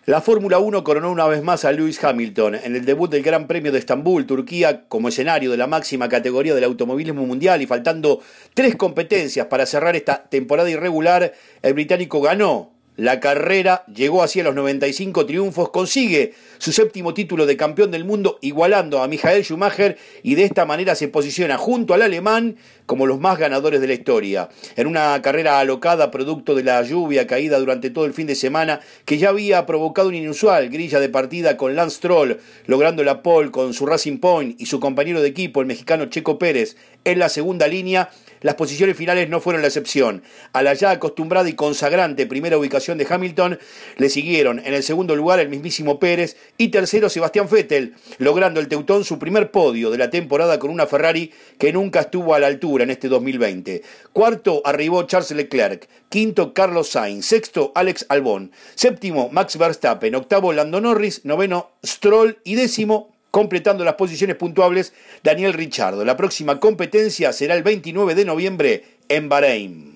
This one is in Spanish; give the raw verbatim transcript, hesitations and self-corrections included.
La Fórmula uno coronó una vez más a Lewis Hamilton en el debut del Gran Premio de Estambul, Turquía, como escenario de la máxima categoría del automovilismo mundial, y faltando tres competencias para cerrar esta temporada irregular, el británico ganó la carrera, llegó así a los noventa y cinco triunfos, consigue su séptimo título de campeón del mundo, igualando a Michael Schumacher, y de esta manera se posiciona junto al alemán como los más ganadores de la historia. En una carrera alocada producto de la lluvia caída durante todo el fin de semana, que ya había provocado una inusual grilla de partida con Lance Stroll logrando la pole con su Racing Point y su compañero de equipo, el mexicano Checo Pérez, en la segunda línea, las posiciones finales no fueron la excepción. A la ya acostumbrada y consagrante primera ubicación de Hamilton le siguieron en el segundo lugar el mismísimo Pérez y tercero Sebastián Vettel, logrando el teutón su primer podio de la temporada con una Ferrari que nunca estuvo a la altura en este dos mil veinte. Cuarto arribó Charles Leclerc, quinto Carlos Sainz, sexto Alex Albon, séptimo Max Verstappen, octavo Lando Norris, noveno Stroll y décimo, completando las posiciones puntuables, Daniel Ricciardo. La próxima competencia será el veintinueve de noviembre en Bahrein.